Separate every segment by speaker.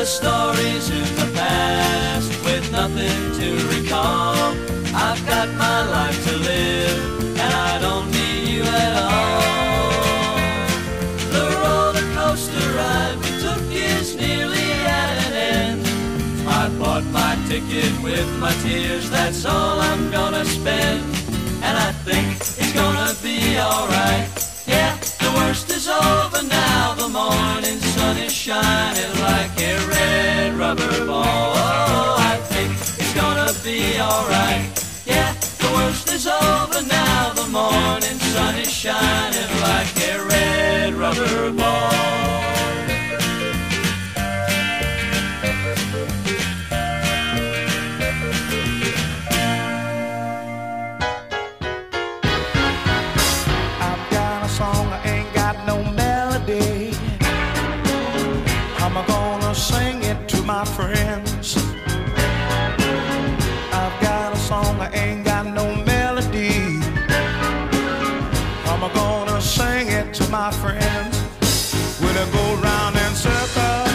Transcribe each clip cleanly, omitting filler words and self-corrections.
Speaker 1: stories in the past with nothing to recall. I've got my life to live, and I don't need you at all. The roller coaster ride we took is nearly at an end. I bought my ticket with my tears, that's all I'm gonna spend. And I think it's gonna be alright. Yeah, the worst is over now. The morning sun is shining like a red rubber ball. Oh, I think it's gonna be alright. Yeah, the worst is over now. The morning sun is shining like a red rubber ball.
Speaker 2: My friends, I've got a song, I ain't got no melody. I'm gonna sing it to my friends. Will it go round in circles?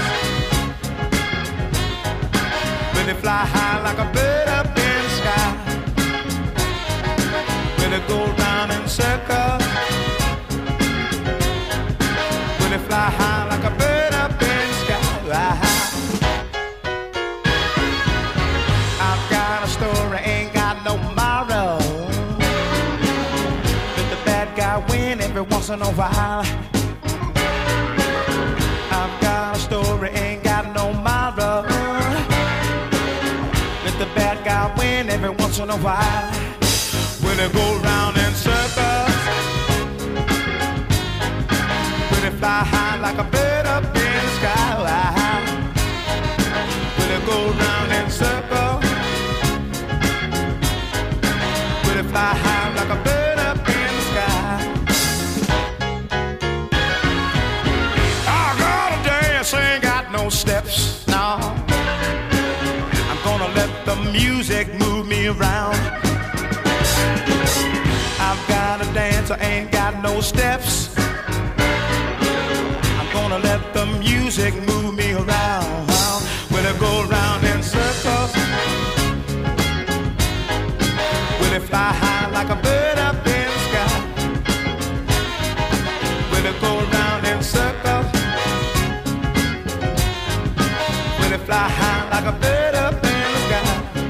Speaker 2: Will it fly high like a bird up in the sky? Will it go round in circles? Will it fly high like a bird up in the sky? Story ain't got no moral. Let the bad guy win every once in a while. I've got a story, ain't got no moral. Let the bad guy win every once in a while. Will it go round in circles? Will it fly high like a bird up in the sky? Will it go round in circles? Fly high like a bird up in the sky. I gotta dance, ain't got no steps, no. I'm gonna let the music move me around. I've gotta dance, I ain't got no steps. I'm gonna let the music move me around. Will it go round in circles? Will it fly high like a bird up in the sky? Will it go round in circles? Will it fly high like a bird up in the sky?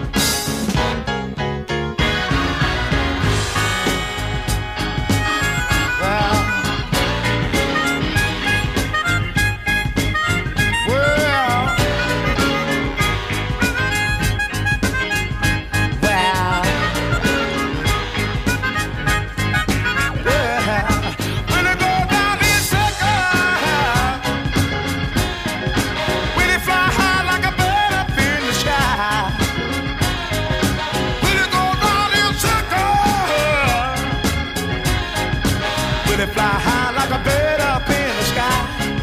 Speaker 2: Fly high like a bird up in the sky.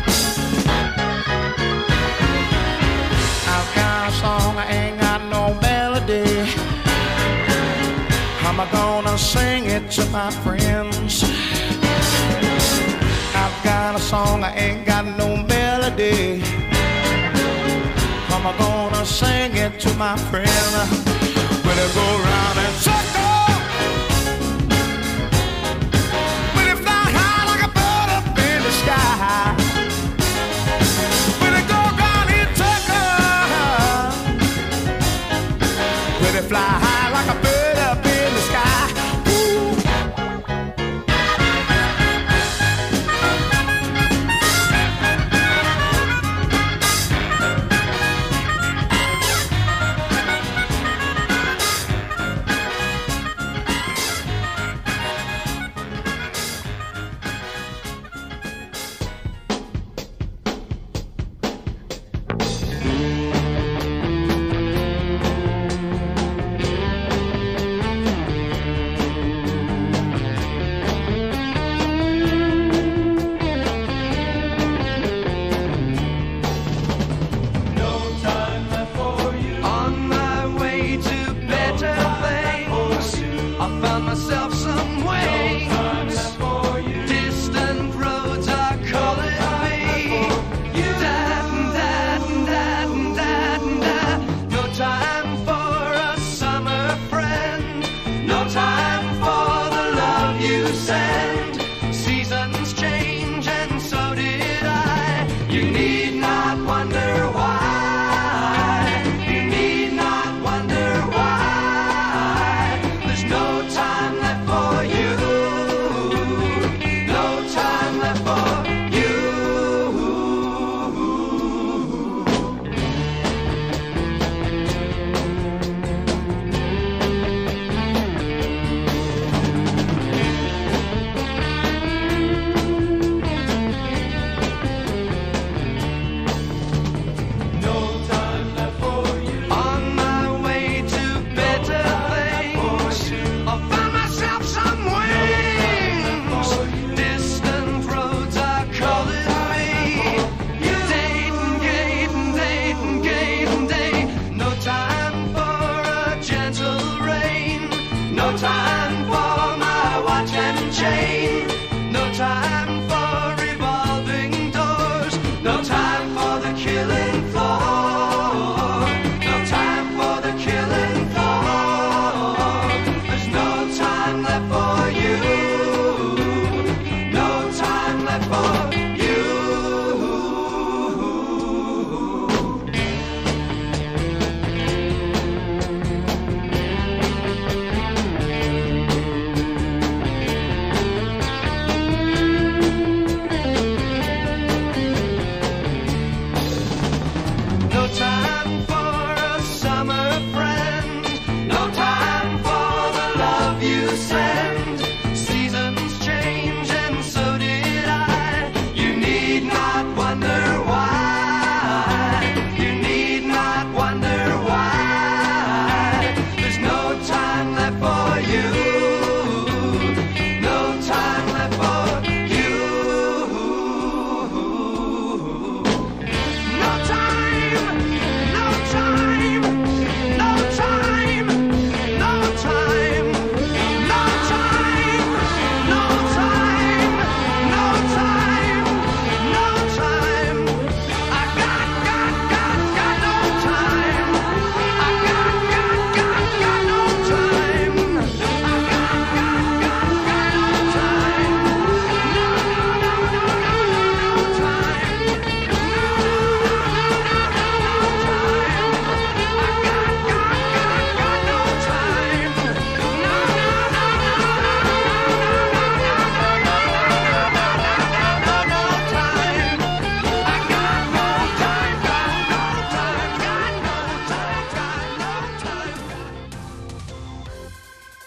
Speaker 2: I've got a song, I ain't got no melody. I'm gonna sing it to my friends. I've got a song, I ain't got no melody. I'm gonna sing it to my friends. Will it go round and circle? Will it go round in circles? Will it fly high like a bird up in the sky?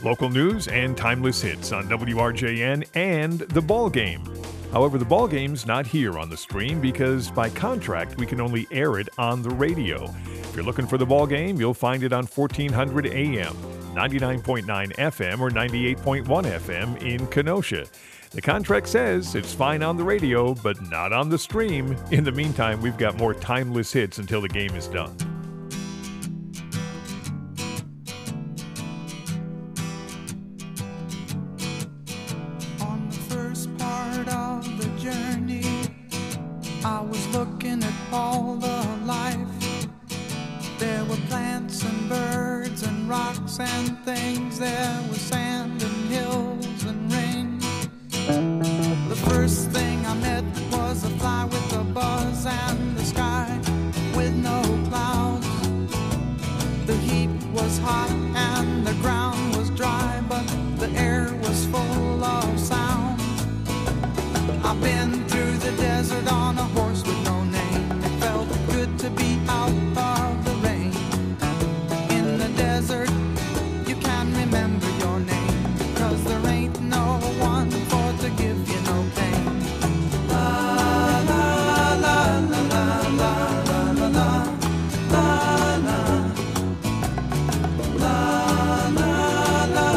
Speaker 3: Local news and timeless hits on WRJN and The Ball Game. However, The Ball Game's not here on the stream because by contract we can only air it on the radio. If you're looking for The Ball Game, you'll find it on 1400 AM, 99.9 FM, or 98.1 FM in Kenosha. The contract says it's fine on the radio, but not on the stream. In the meantime, we've got more timeless hits until the game is done.
Speaker 4: On the first part of the journey, I was looking at all the life. There were plants and birds and rocks and things. There was sand and hills and rain. The first thing I met was a fly with a buzz and the sky with no clouds. The heat was hot and the ground was dry, but the air was full of sound. I've been through the desert on a horse with no name. It felt good to be out of the rain. In the desert, you can remember your name, 'cause there ain't no one for to give you no pain. La la la la la la la la la la la la la la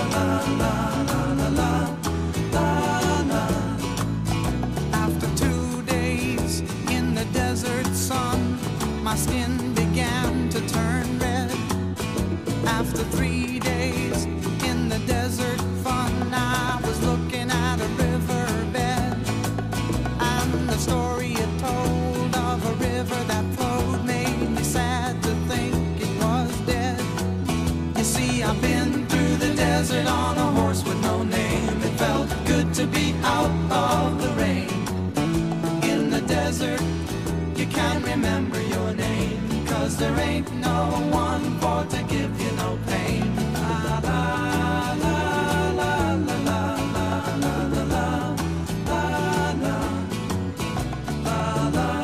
Speaker 4: la la. After 2 days in the desert sun, my skin began to turn red. After 3 days in the desert fun, I was looking at a riverbed, and the story it told of a river that flowed made me sad to think it was dead. You see, I've been through the desert on a horse with no name. It felt good to be out of the rain. In the desert, you can't remember your name, 'cause there ain't no one for to give you no pain. La la la la la la la la la la la la la la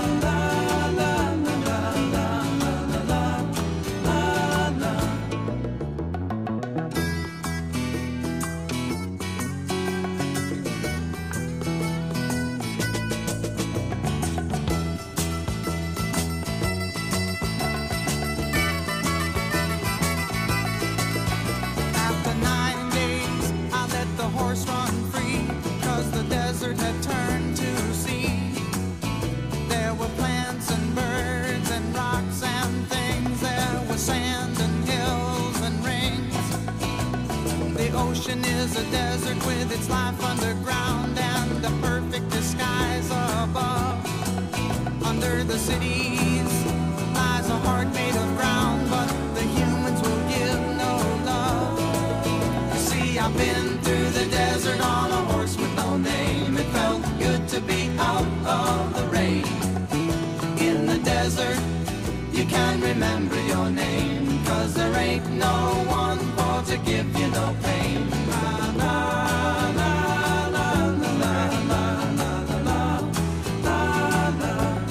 Speaker 4: After 9 days, I let the horse run free, 'cause the desert had turned to sea. There were plants and birds and rocks and things. There was sand and hills and rings. The ocean is a desert with its life underground and the perfect disguise above. Under the cities lies a heart made of ground, but the humans will give no love. You see, I've been through the desert on a horse with no name. It felt good to be out of the rain. In the desert, you can't remember your name, 'cause there ain't no one for to give you no pain. La la la la la la la la la la la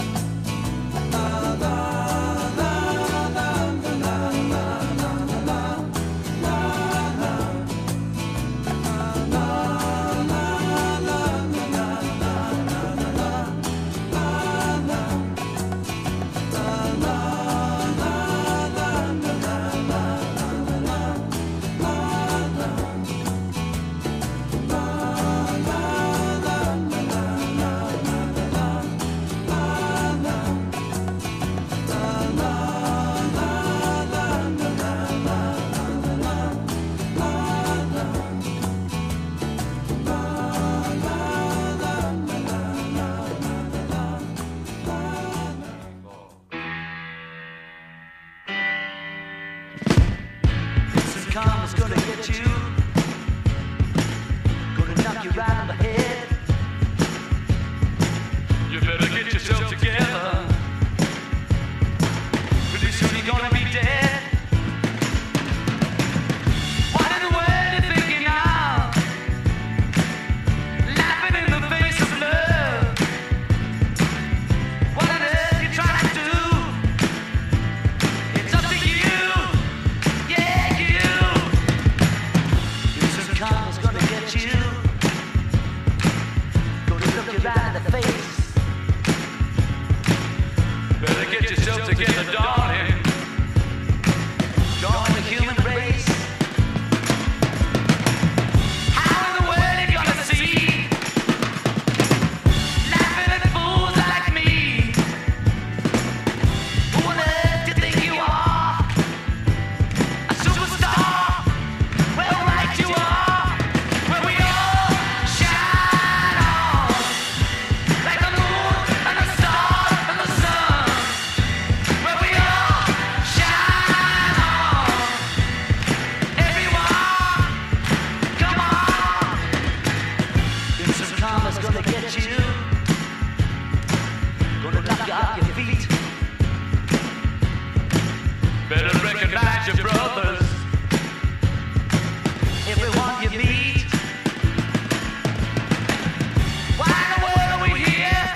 Speaker 4: la la
Speaker 1: karma's gonna get you, gonna knock you right on the head. You better get yourself together, pretty soon you're gonna be dead. What in the world you thinking of? Laughing in the face of love. What on earth you trying to do? It's up to you, yeah, you. together, darling. Join the human race. How in the world you gonna see? Laughing at fools like me. Who on earth do you think you are? A superstar? Well, right you are. Where we all shine on, like the moon and the stars and the sun. Where we all shine on. Everyone, come on. Vincent Thomas gonna get you. Gonna knock you off your feet. Better recognize your brothers. Everyone you meet. Why in the world are we here?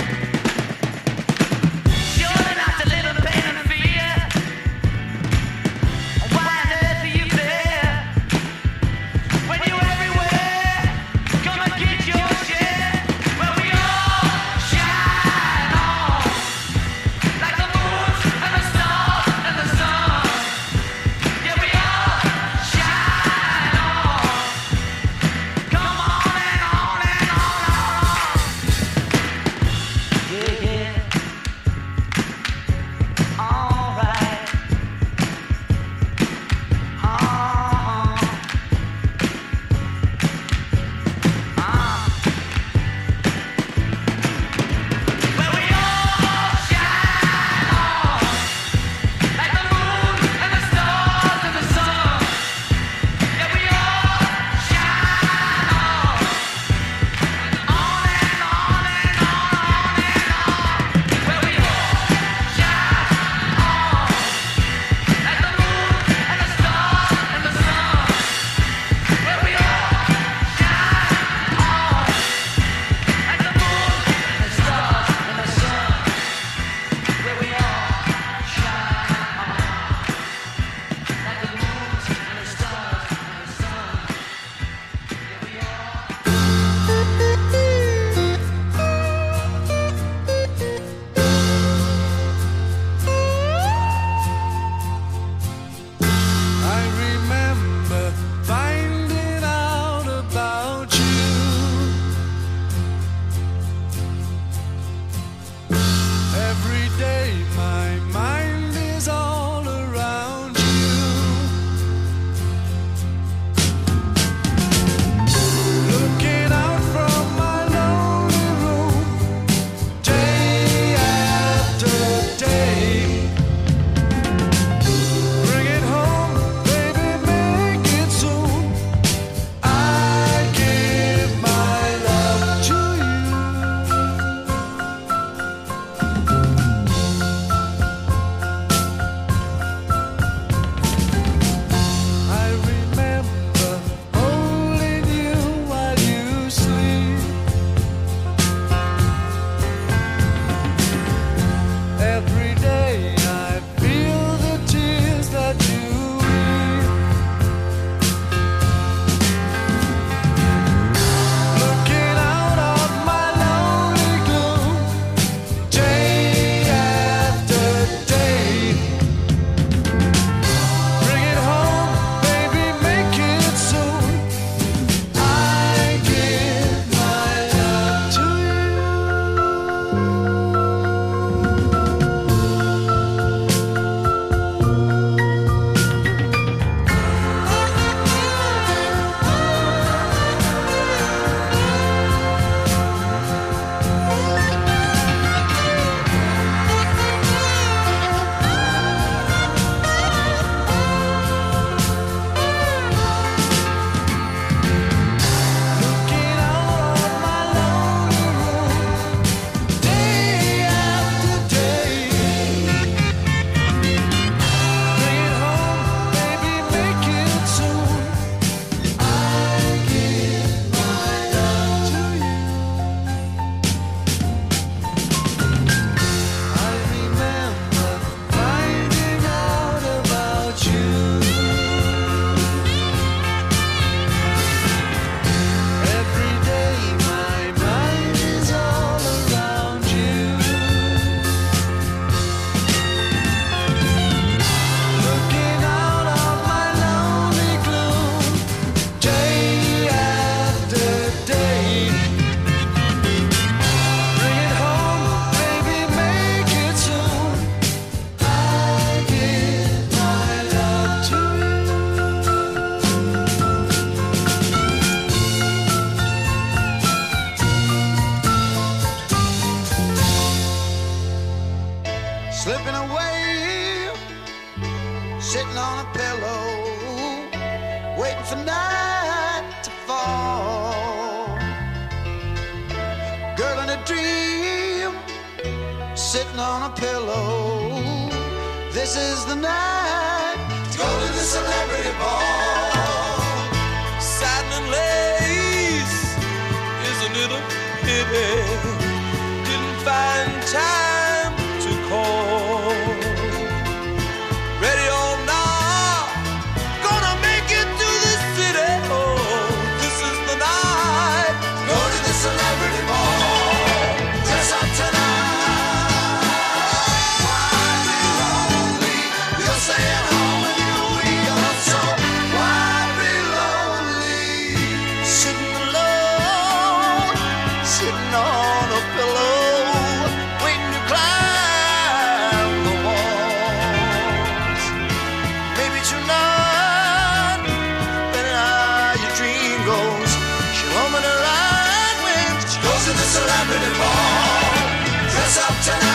Speaker 1: Surely not to live in pain and fear. Why on earth are you there? When you're everywhere, come and get your share. Where we all shine on, like the moon and the stars and the sun. Yeah, we all shine on. Come on and on and on and on. Yeah, yeah. All right. Where we all shine on, like the moon and the stars and the sun. Yeah, we all shine on and on and on and on and on.
Speaker 4: slipping away, sitting on a pillow, waiting for night to fall. Girl in a dream, sitting on a pillow. This is the night to go to the celebrity ball.
Speaker 5: Satin and lace, isn't it a pity? Didn't find time to call. Ready or not, gonna make it to the city. Oh, this is the night.
Speaker 4: Go to the celebrity ball. Dress up tonight. Why be lonely? You're staying home and you'll be alone. So why be lonely?
Speaker 5: Sitting alone, sitting on a pillow, waiting to climb the walls. Maybe tonight, better how your dream goes. She'll home in her line when she
Speaker 4: Goes to the celebrity ball. Dress up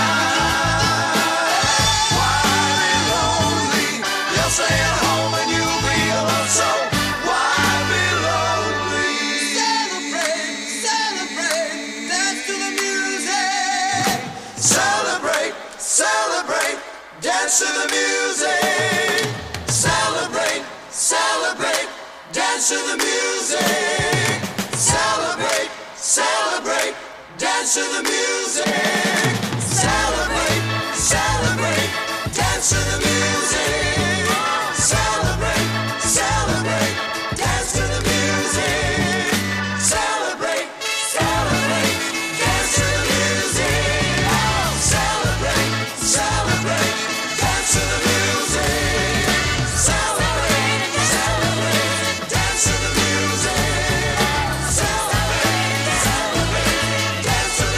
Speaker 4: tonight. Why be lonely? You'll stay at home and you'll be alone. So why be lonely? Celebrate, celebrate, dance to the music. Celebrate, celebrate, dance to the music. Celebrate, celebrate, dance to the music. Celebrate, celebrate, dance to the music. Celebrate, celebrate, dance to the music. Celebrate, celebrate, dance to the music. Celebrate, celebrate, dance to the music. Celebrate, celebrate, dance to the music. Celebrate, celebrate, dance to the music. Celebrate, celebrate, dance to the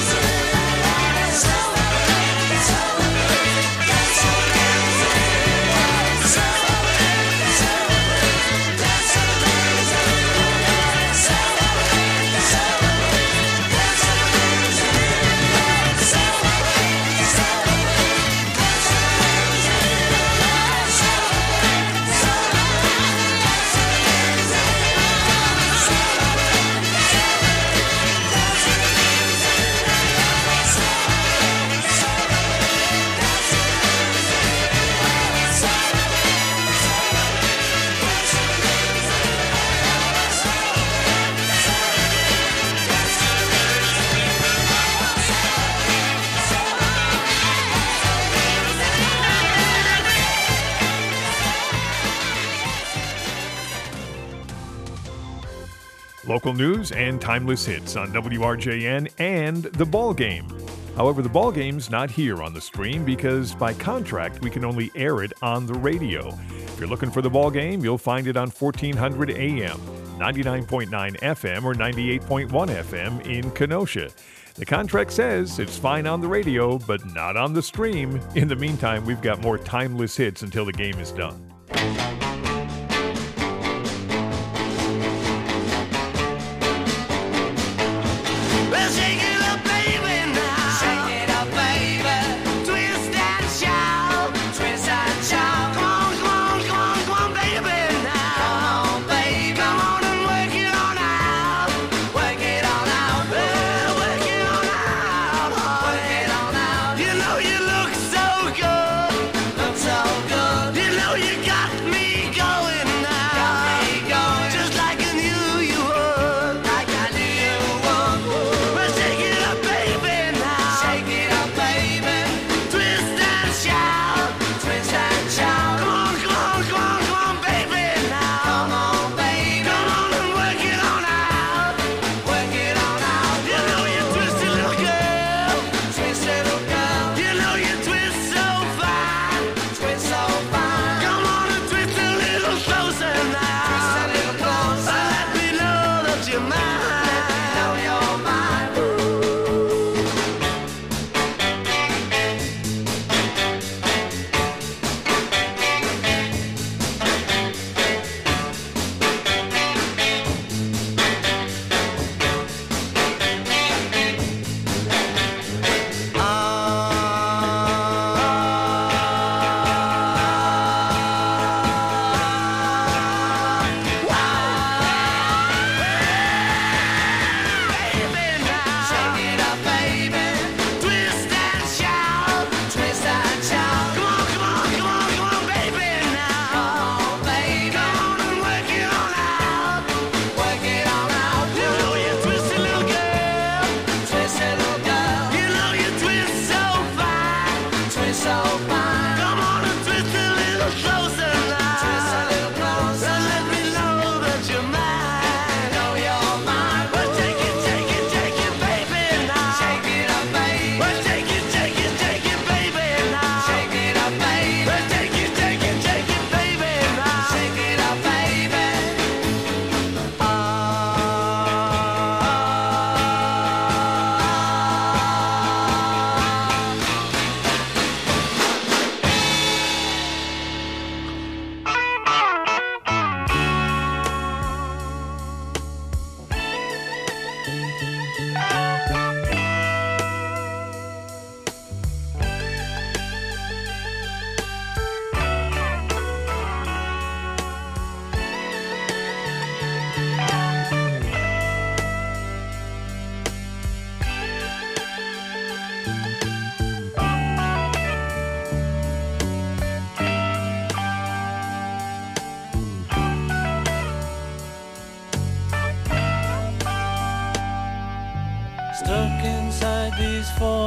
Speaker 4: music. Celebrate, celebrate, dance to the music. Celebrate, celebrate, dance to the music. Celebrate, celebrate, dance to the music. Celebrate, celebrate, dance to
Speaker 3: Local news and timeless hits on WRJN and The Ball Game. However, The Ball Game's not here on the stream because by contract we can only air it on the radio. If you're looking for The Ball Game, you'll find it on 1400 AM, 99.9 FM, or 98.1 FM in Kenosha. The contract says it's fine on the radio, but not on the stream. In the meantime, we've got more timeless hits until the game is done.
Speaker 5: Well, shake it up, baby, now.
Speaker 1: Shake it up, baby.
Speaker 5: Twist and shout.
Speaker 1: Twist and shout.
Speaker 5: Come on, come on, come on, come on, baby, now.
Speaker 1: Come on, baby.
Speaker 5: Come on and work it on out.
Speaker 1: Work it on out.
Speaker 5: Well, work it on out.
Speaker 1: Work it on out.
Speaker 5: You know you look so good.
Speaker 1: Look so good.
Speaker 5: You know you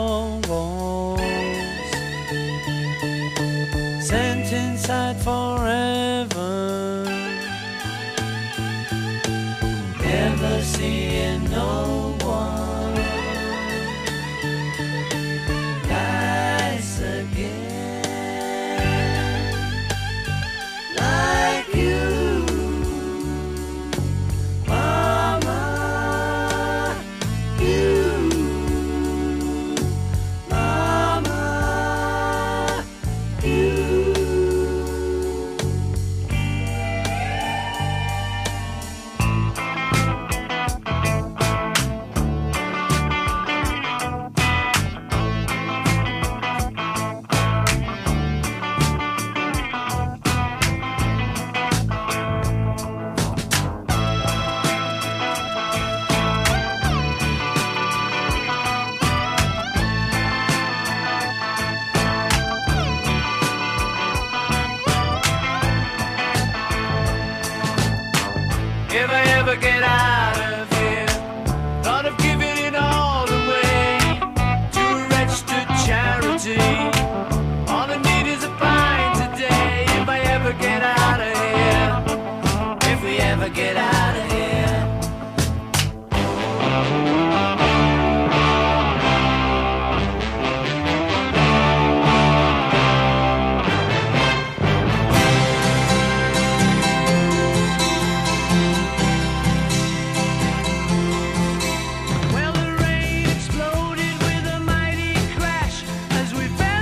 Speaker 1: four walls, sent inside forever, never seeing no one nice again like you, Mama. You, Mama, you. If I ever get out of here, thought of giving it all away to a registered charity. All I need is a pint today. If I ever get out of here, if we ever get out of here. Well, the rain exploded with a mighty crash as we fell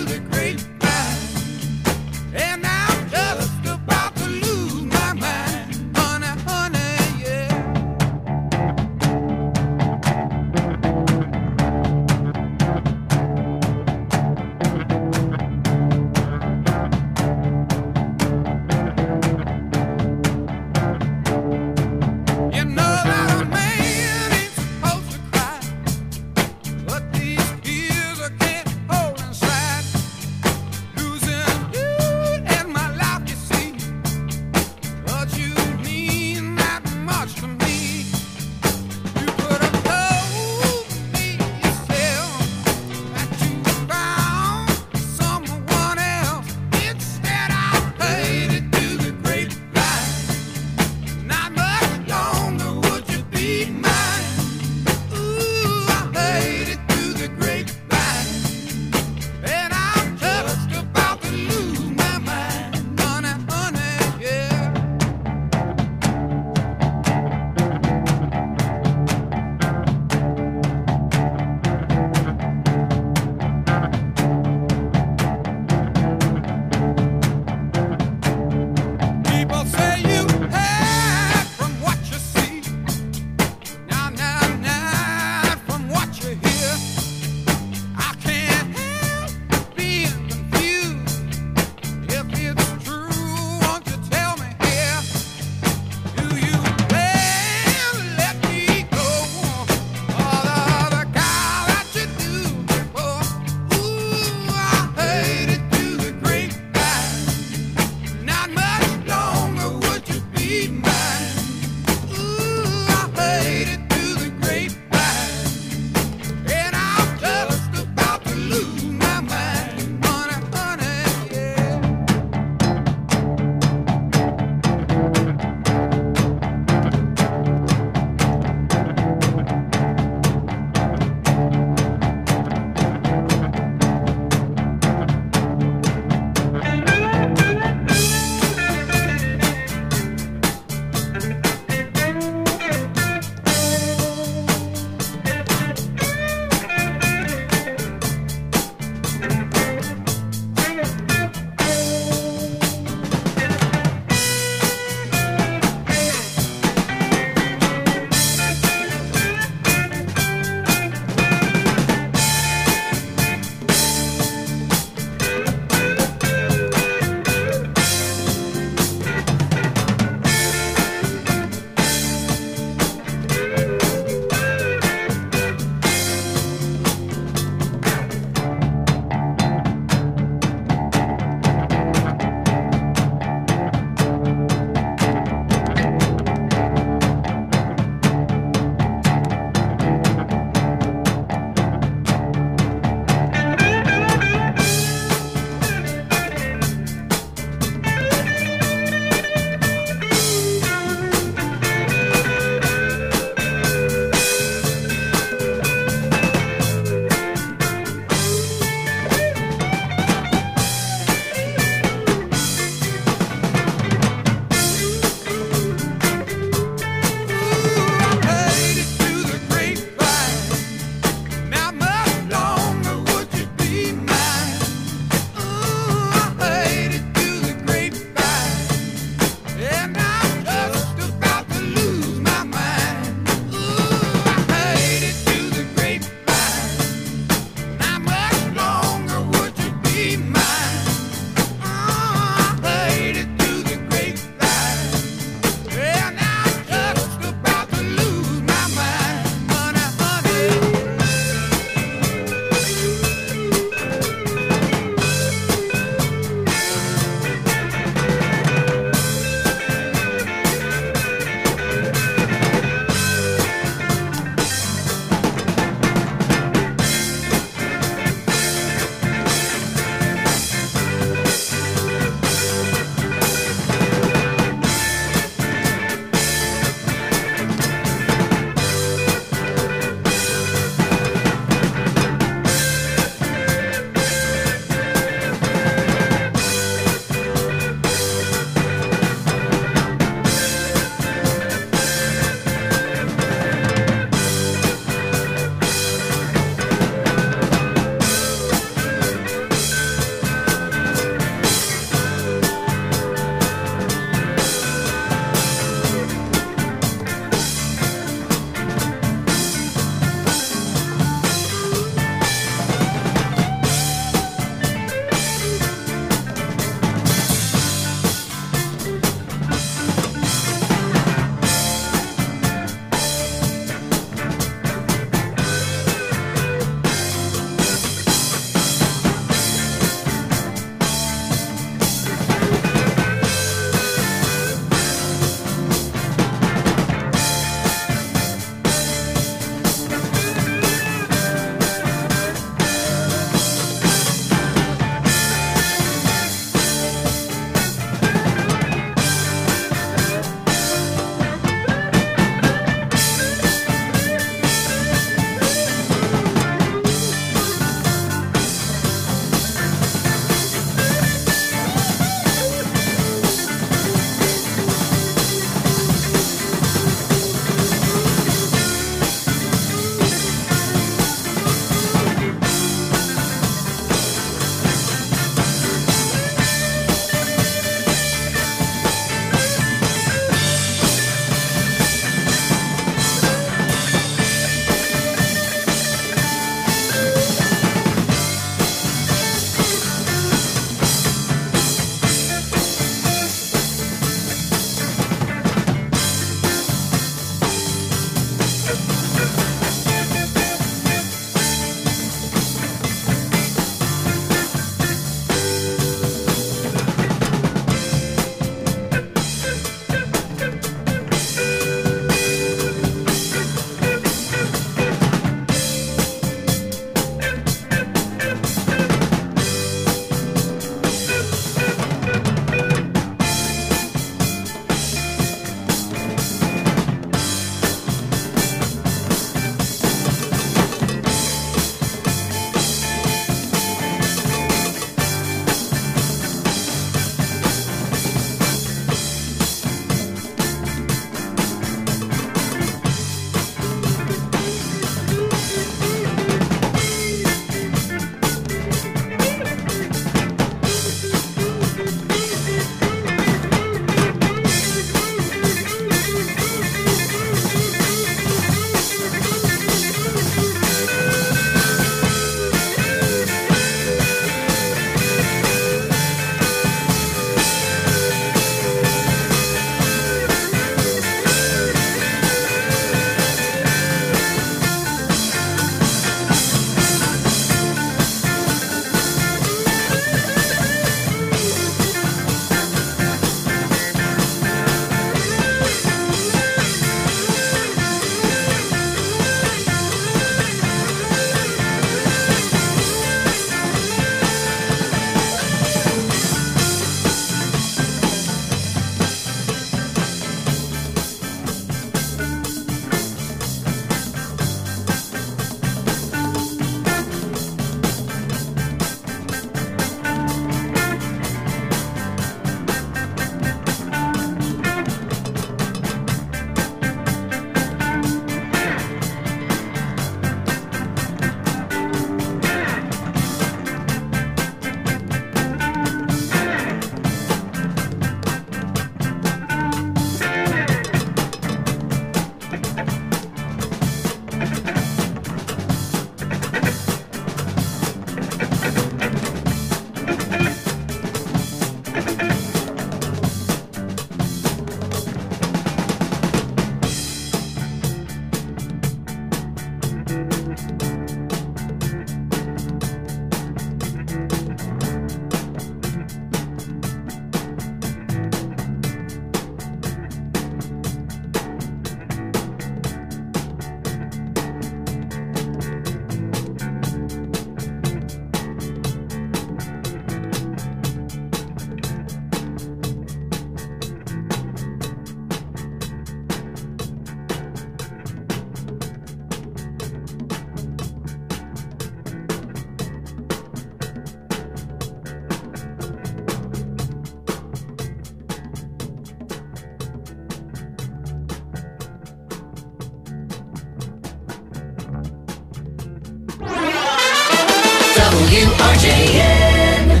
Speaker 1: WRJN.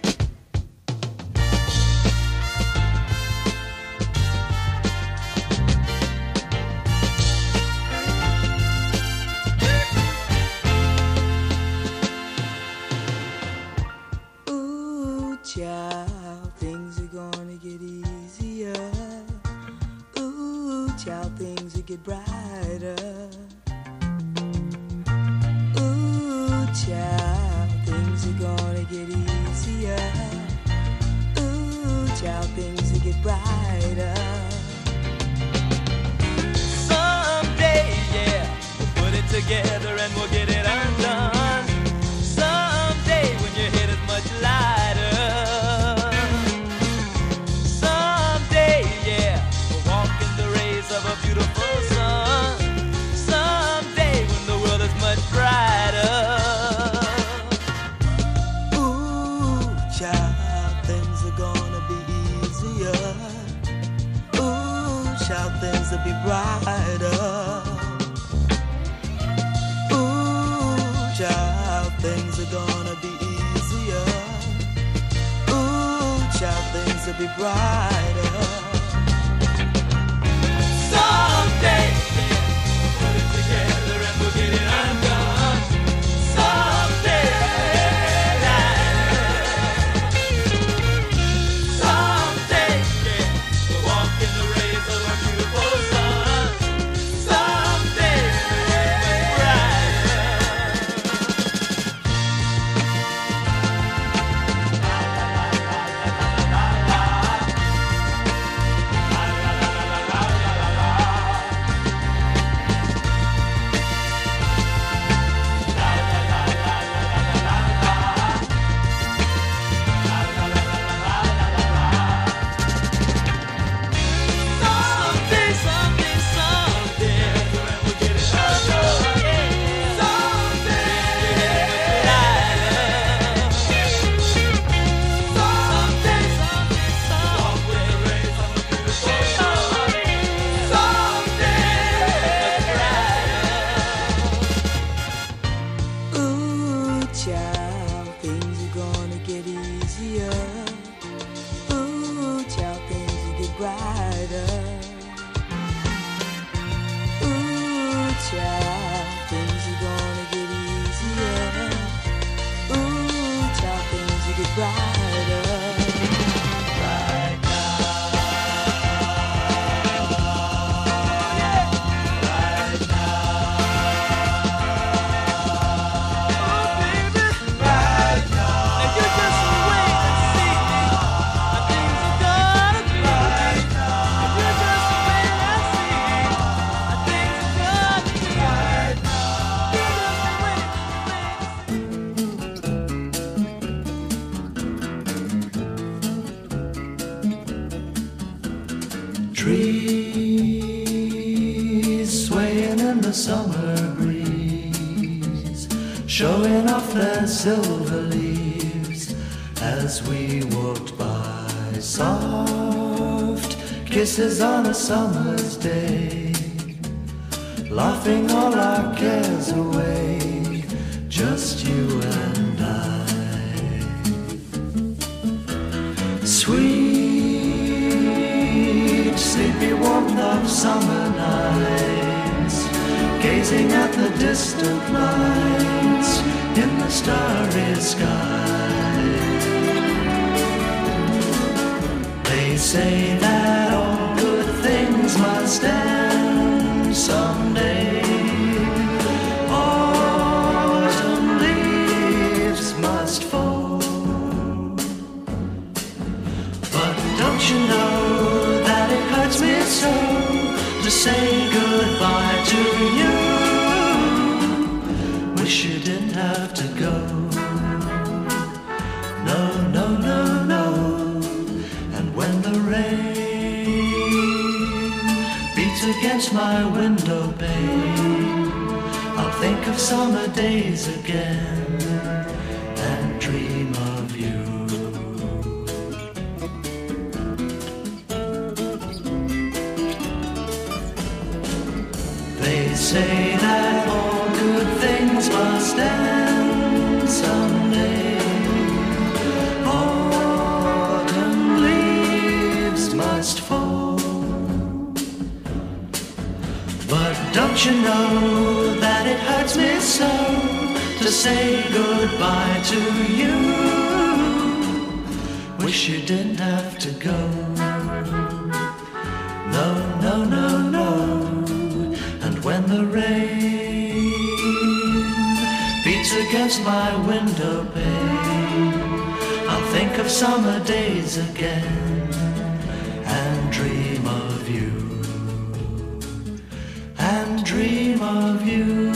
Speaker 5: Ooh, child, things are gonna get easier. Ooh, child, things will get brighter. Ooh, child, things are gonna get easier. Ooh, child, things will get brighter. Someday, yeah, we'll put it together and we'll get it undone. Someday, when your head is much lighter. Someday, yeah, we'll walk in the rays of a beautiful sun. Someday, when the world is much brighter. Ooh, child, things are gonna be easier. Ooh, child, things will be brighter. Ooh, child, things are gonna be easier. Ooh, child, things will be brighter. Someday, put it together and we'll get it undone. Someday, someday, we'll walk in the rays of a beautiful sun. Someday, we'll be Someday, someday, someday, we'll get it undone. Someday, someday, someday, someday, ooh, child, things are gonna get easier. Ooh, child, things will get brighter. Ooh, child, things are gonna get easier. Ooh, child, things will get brighter. Right now. Right now. Oh, baby. Right now. Now you just wait and see how things are gonna be. Right now. You just wait and see how things are gonna be. Right now. You just wait.
Speaker 6: Trees swaying in the summer breeze, showing off their silver leaves as we walked by. Soft kisses on a summer's day, laughing all our cares away, just you and I. Sweet, sleepy warmth of summer nights, gazing at the distant lights in the starry sky. They say that all good things must end someday. Autumn leaves must fall. But don't you know that it hurts me so to say goodbye to you? Wish you didn't have to go. No, no, no, no. And when the rain beats against my window pane, I'll think of summer days again and dream of you. They say that all good things must end someday. Don't you know that it hurts me so to say goodbye to you? Wish you didn't have to go. No, no, no, no. And when the rain beats against my window pane, I'll think of summer days again and dream of you. And dream of you.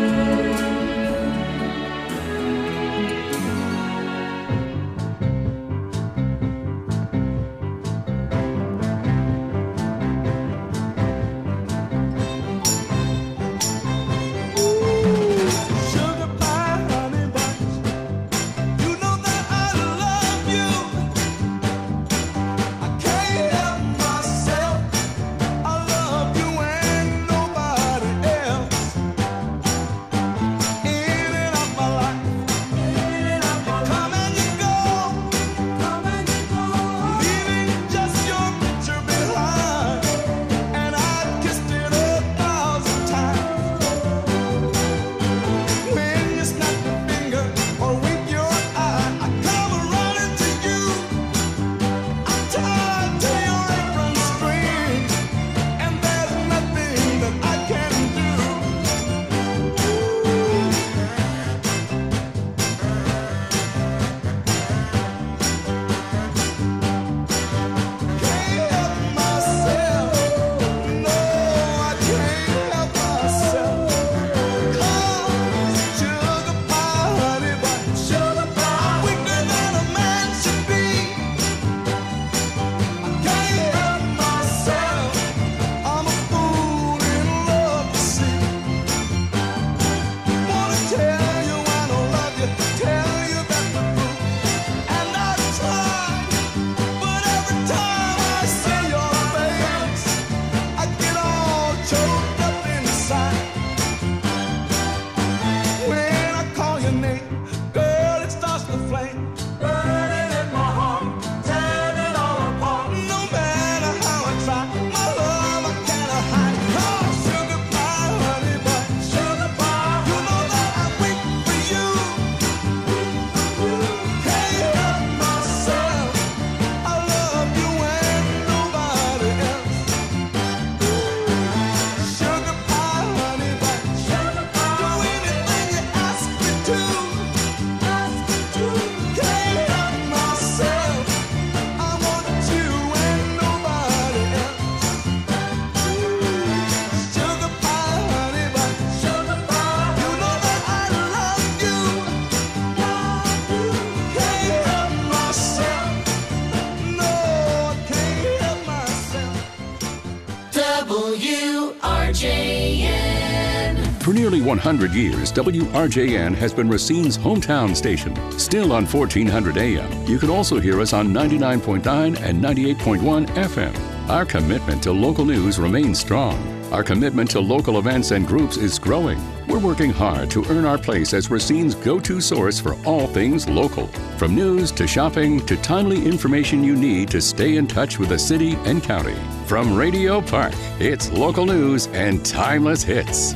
Speaker 7: For nearly 100 years, WRJN has been Racine's hometown station. Still on 1400 AM, you can also hear us on 99.9 and 98.1 FM. Our commitment to local news remains strong. Our commitment to local events and groups is growing. We're working hard to earn our place as Racine's go-to source for all things local. From news to shopping to timely information you need to stay in touch with the city and county. From Radio Park, it's local news and timeless hits.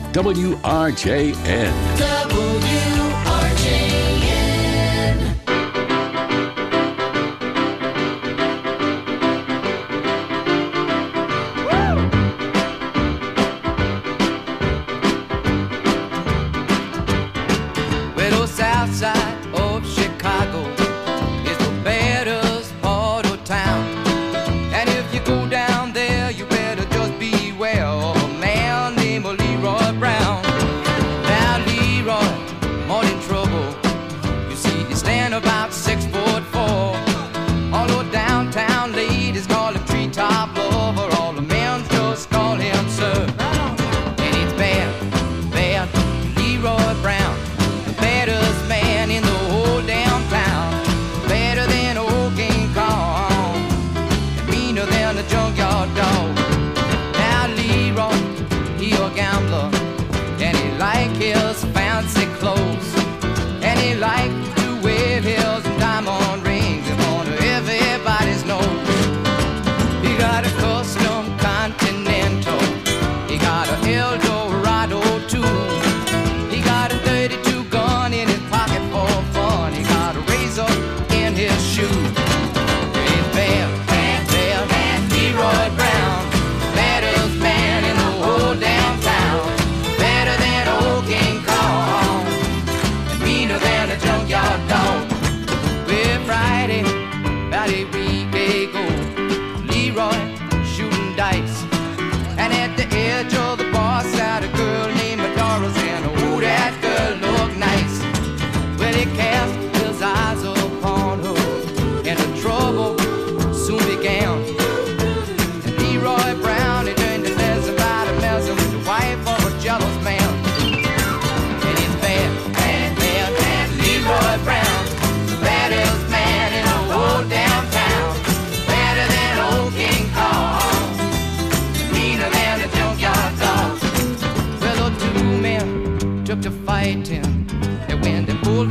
Speaker 7: WRJN.
Speaker 1: Well, the south side of Chicago is the baddest part of town. And if you go down there, you better just beware of a man named Leroy Brown. Now, Leroy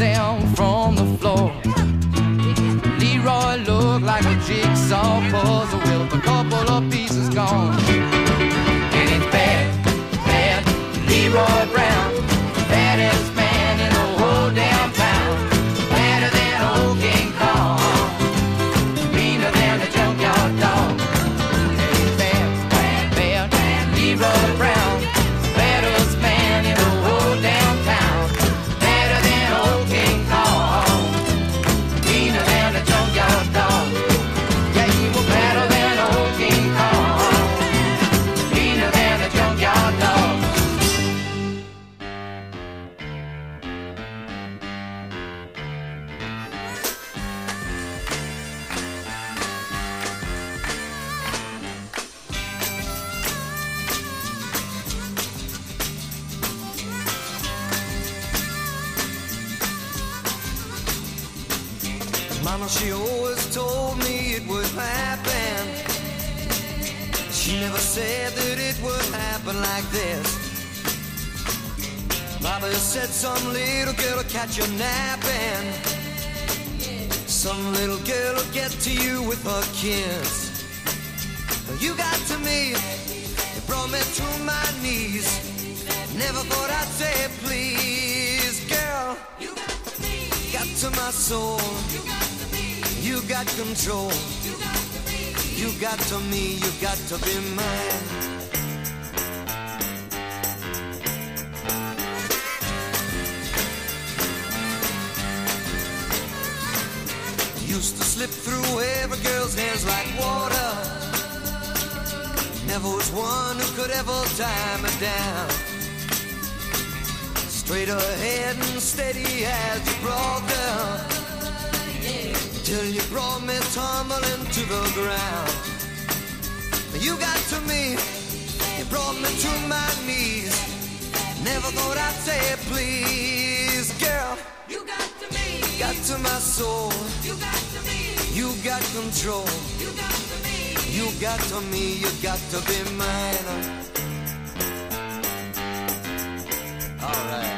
Speaker 8: down from the floor. Leroy looked like a jigsaw puzzle with a couple of pieces gone. And it's bad, bad Leroy Brown, baddest man in the whole damn town. Badder than old King Kong, meaner than the junkyard dog. And it's bad, bad, bad Leroy Brown, baddest man in the whole damn town. Badder than old King Kong, meaner than the junkyard dog. Yeah, he was better than old King Kong, meaner than the junkyard dog.
Speaker 9: Mama, she always told me it would happen. She never said that it would happen like this. Mama said some little girl will catch you napping. Some little girl will get to you with her kiss. You got to me, you brought me to my knees. Never thought I'd say please, girl. You got to my soul. You got control. You got to me, you got to be mine. Used to slip through every girl's hands like water. Never was one who could ever tie me down. Straight ahead and steady as you brought her, till you brought me tumbling to the ground. You got to me, you brought me to my knees. Never thought I'd say please, girl. You got to me, got to my soul. You got to me, you got control. You got to me, you got to me, you got to be mine. All right.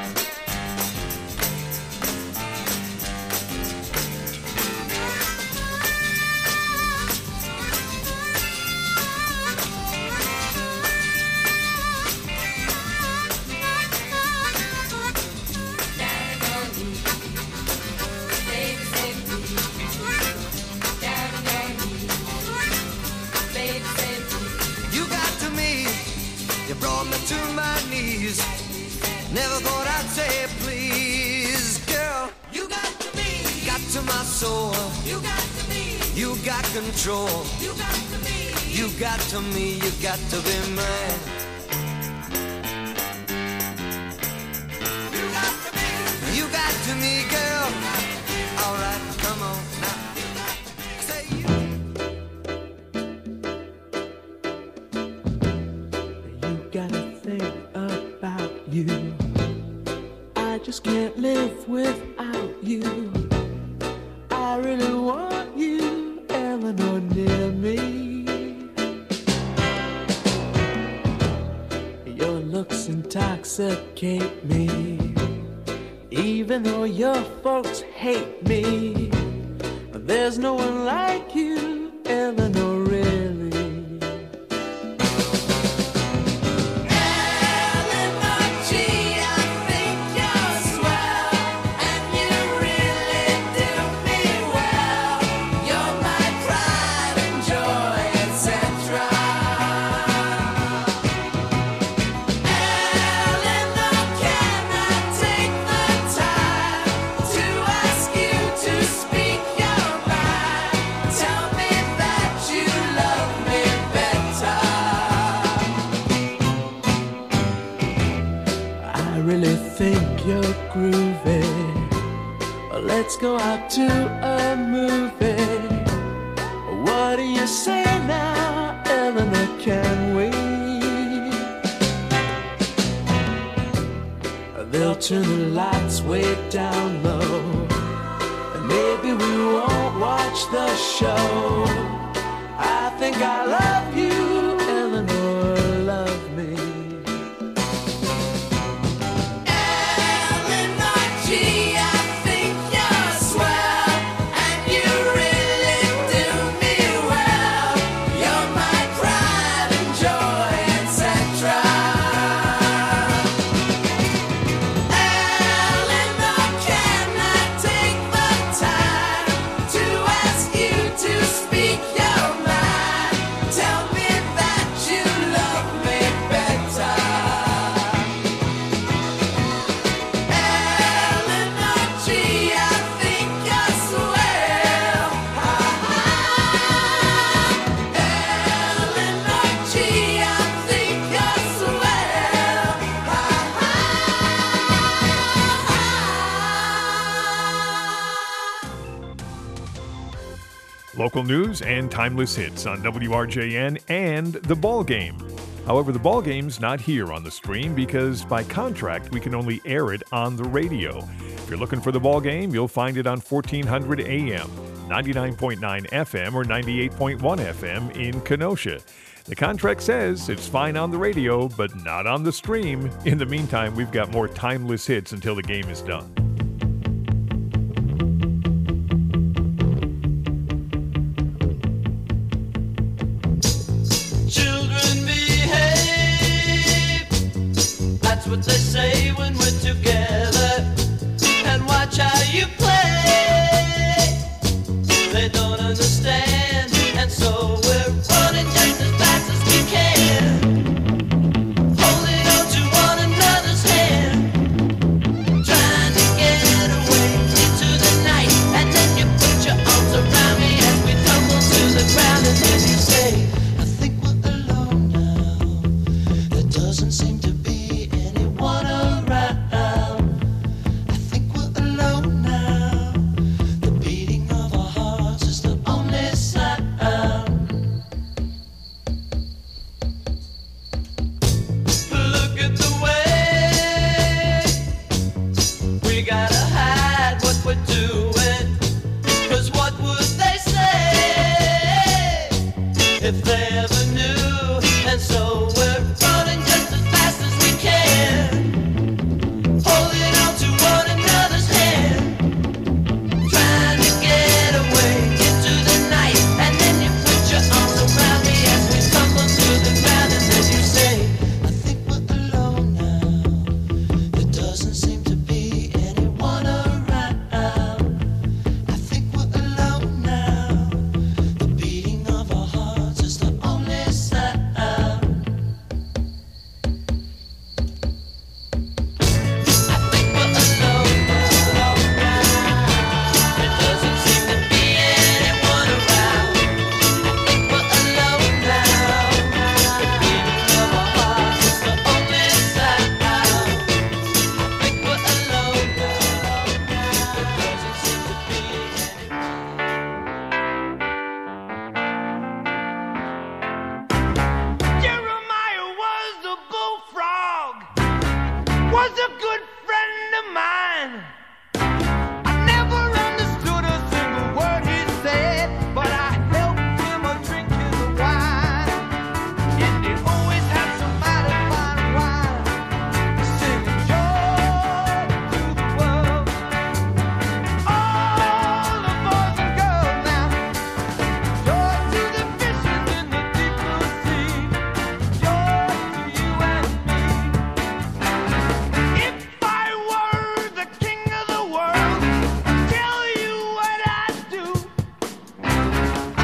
Speaker 9: Brought me to my knees. Never thought I'd say please, girl. You got to me, got to my soul. You got to me, you got control. You got to me, you got to me, you got to be mine. You got to me, you got to me, girl. All right, come on now. Say you.
Speaker 10: Gotta think about you. I just can't live without you. I really want you, Eleanor, near me. Your looks intoxicate me. Even though your folks hate me, there's no one like you, Eleanor, really. Let's go out to a movie. What do you say now, Eleanor, can we? They'll turn the lights way down low, and maybe we won't watch the show. I think I love you, Eleanor, love me.
Speaker 8: Eleanor G, I think
Speaker 3: Local news and timeless hits on WRJN and The Ball Game. However, The Ball Game's not here on the stream because by contract we can only air it on the radio. If you're looking for The Ball Game, you'll find it on 1400 AM, 99.9 FM, or 98.1 FM in Kenosha. The contract says it's fine on the radio, but not on the stream. In the meantime, we've got more timeless hits until the game is done.
Speaker 1: Children behave, that's what they say when we're together. And watch how you